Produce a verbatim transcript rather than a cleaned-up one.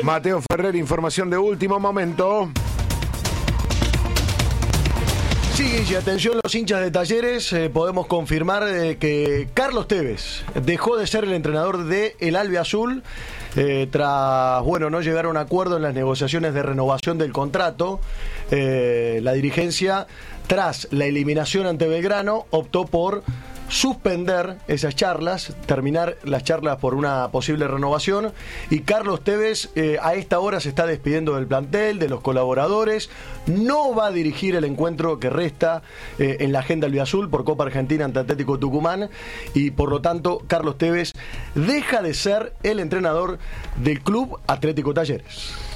Mateo Ferrer, información de último momento. Sí, Guille, atención los hinchas de Talleres, eh, podemos confirmar eh, que Carlos Tevez dejó de ser el entrenador de el Albiazul eh, tras, bueno, no llegar a un acuerdo en las negociaciones de renovación del contrato. Eh, la dirigencia, tras la eliminación ante Belgrano, optó por suspender esas charlas, terminar las charlas por una posible renovación, y Carlos Tevez eh, a esta hora se está despidiendo del plantel, de los colaboradores, no va a dirigir el encuentro que resta eh, en la agenda albiazul por Copa Argentina ante Atlético Tucumán, y por lo tanto Carlos Tevez deja de ser el entrenador del Club Atlético Talleres.